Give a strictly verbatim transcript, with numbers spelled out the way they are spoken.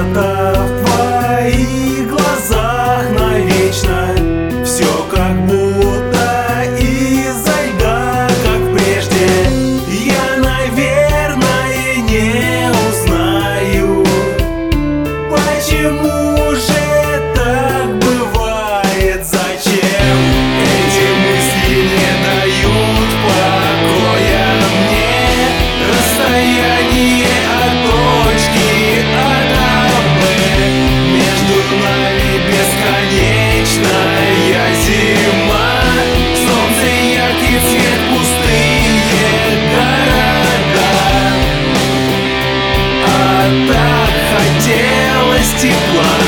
пустота в твоих глазах навечно. Все как будто из-за льда, как прежде. Я, наверное, не узнаю, почему же так бывает, зачем эти мысли не дают покоя мне. Расстояние от точки А до Б, между нами бесконечная зима. Солнце, яркий цвет, пустые города, а так хотелось тепла.